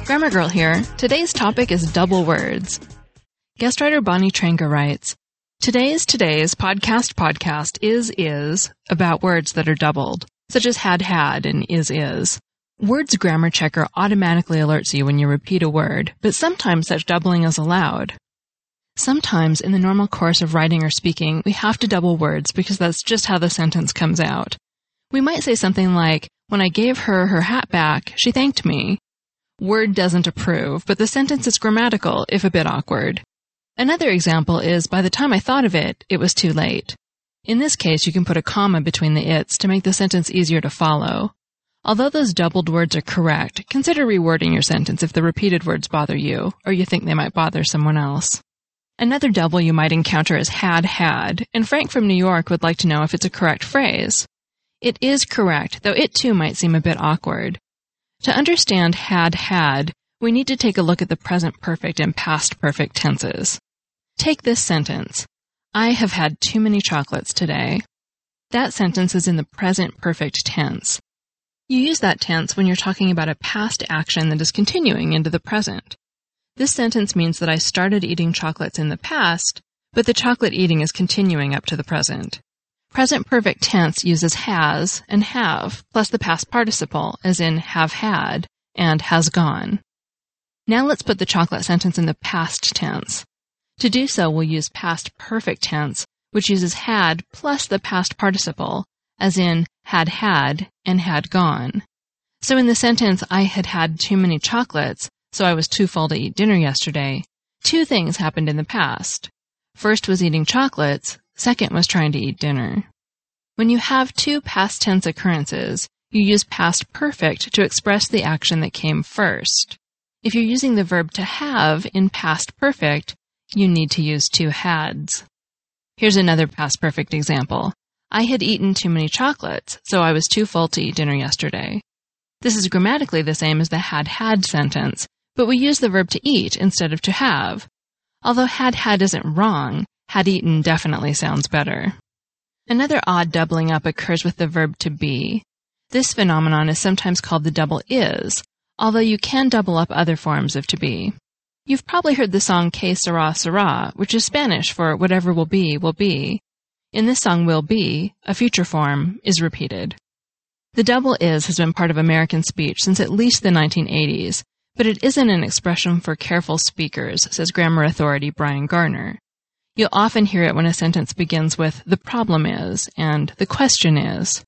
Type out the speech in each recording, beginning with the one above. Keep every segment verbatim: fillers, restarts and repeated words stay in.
Grammar Girl here. Today's topic is double words. Guest writer Bonnie Trenga writes, Today's Today's podcast podcast is is about words that are doubled, such as had had and is is. Words Grammar Checker automatically alerts you when you repeat a word, but sometimes such doubling is allowed. Sometimes in the normal course of writing or speaking, we have to double words because that's just how the sentence comes out. We might say something like, when I gave her her hat back, she thanked me. Word doesn't approve, but the sentence is grammatical, if a bit awkward. Another example is, by the time I thought of it, it was too late. In this case, you can put a comma between the it's to make the sentence easier to follow. Although those doubled words are correct, consider rewording your sentence if the repeated words bother you, or you think they might bother someone else. Another double you might encounter is had had, and Frank from New York would like to know if it's a correct phrase. It is correct, though it too might seem a bit awkward. To understand had had, we need to take a look at the present perfect and past perfect tenses. Take this sentence. I have had too many chocolates today. That sentence is in the present perfect tense. You use that tense when you're talking about a past action that is continuing into the present. This sentence means that I started eating chocolates in the past, but the chocolate eating is continuing up to the present. Present perfect tense uses has and have, plus the past participle, as in have had and has gone. Now let's put the chocolate sentence in the past tense. To do so, we'll use past perfect tense, which uses had plus the past participle, as in had had and had gone. So in the sentence, I had had too many chocolates, so I was too full to eat dinner yesterday, two things happened in the past. First was eating chocolates, second was trying to eat dinner. When you have two past tense occurrences, you use past perfect to express the action that came first. If you're using the verb to have in past perfect, you need to use two hads. Here's another past perfect example. I had eaten too many chocolates, so I was too full to eat dinner yesterday. This is grammatically the same as the had had sentence, but we use the verb to eat instead of to have. Although had had isn't wrong, had eaten definitely sounds better. Another odd doubling up occurs with the verb to be. This phenomenon is sometimes called the double is, although you can double up other forms of to be. You've probably heard the song Que Sera Sera, which is Spanish for whatever will be, will be. In this song, will be, a future form, is repeated. The double is has been part of American speech since at least the nineteen eighties, but it isn't an expression for careful speakers, says grammar authority Brian Garner. You'll often hear it when a sentence begins with, the problem is, and the question is.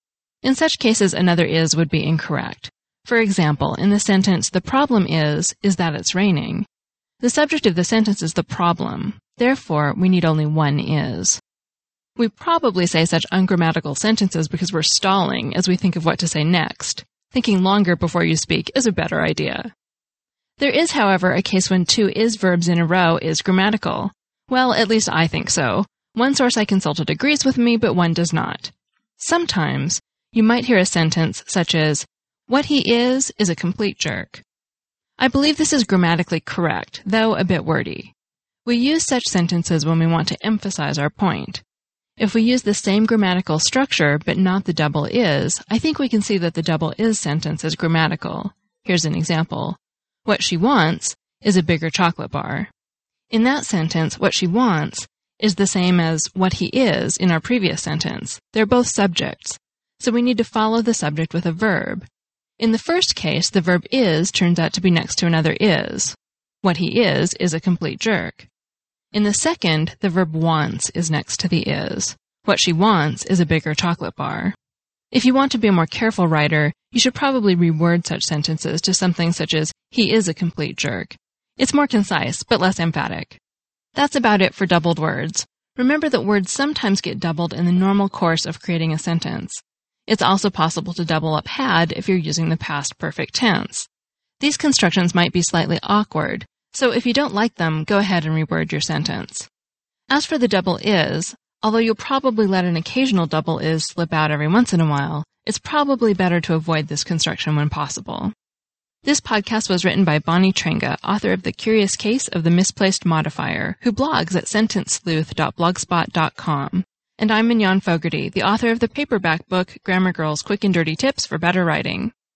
In such cases, another is would be incorrect. For example, in the sentence, the problem is, is that it's raining. The subject of the sentence is the problem. Therefore, we need only one is. We probably say such ungrammatical sentences because we're stalling as we think of what to say next. Thinking longer before you speak is a better idea. There is, however, a case when two is verbs in a row is grammatical. Well, at least I think so. One source I consulted agrees with me, but one does not. Sometimes, you might hear a sentence such as, what he is is a complete jerk. I believe this is grammatically correct, though a bit wordy. We use such sentences when we want to emphasize our point. If we use the same grammatical structure, but not the double is, I think we can see that the double is sentence is grammatical. Here's an example. What she wants is a bigger chocolate bar. In that sentence, what she wants is the same as what he is in our previous sentence. They're both subjects, so we need to follow the subject with a verb. In the first case, the verb is turns out to be next to another is. What he is is a complete jerk. In the second, the verb wants is next to the is. What she wants is a bigger chocolate bar. If you want to be a more careful writer, you should probably reword such sentences to something such as, he is a complete jerk. It's more concise, but less emphatic. That's about it for doubled words. Remember that words sometimes get doubled in the normal course of creating a sentence. It's also possible to double up had if you're using the past perfect tense. These constructions might be slightly awkward, so if you don't like them, go ahead and reword your sentence. As for the double is, although you'll probably let an occasional double is slip out every once in a while, it's probably better to avoid this construction when possible. This podcast was written by Bonnie Trenga, author of The Curious Case of the Misplaced Modifier, who blogs at sentence sleuth dot blogspot dot com. And I'm Mignon Fogarty, the author of the paperback book Grammar Girl's Quick and Dirty Tips for Better Writing.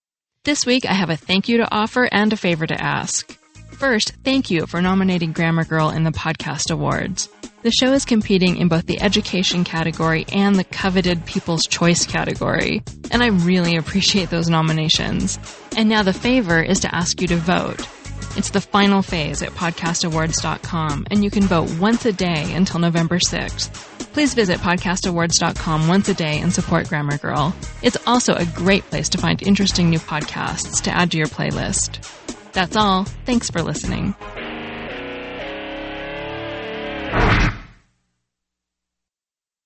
This week, I have a thank you to offer and a favor to ask. First, thank you for nominating Grammar Girl in the Podcast Awards. The show is competing in both the education category and the coveted People's Choice category, and I really appreciate those nominations. And now the favor is to ask you to vote. It's the final phase at podcast awards dot com, and you can vote once a day until November sixth. Please visit podcast awards dot com once a day and support Grammar Girl. It's also a great place to find interesting new podcasts to add to your playlist. That's all. Thanks for listening.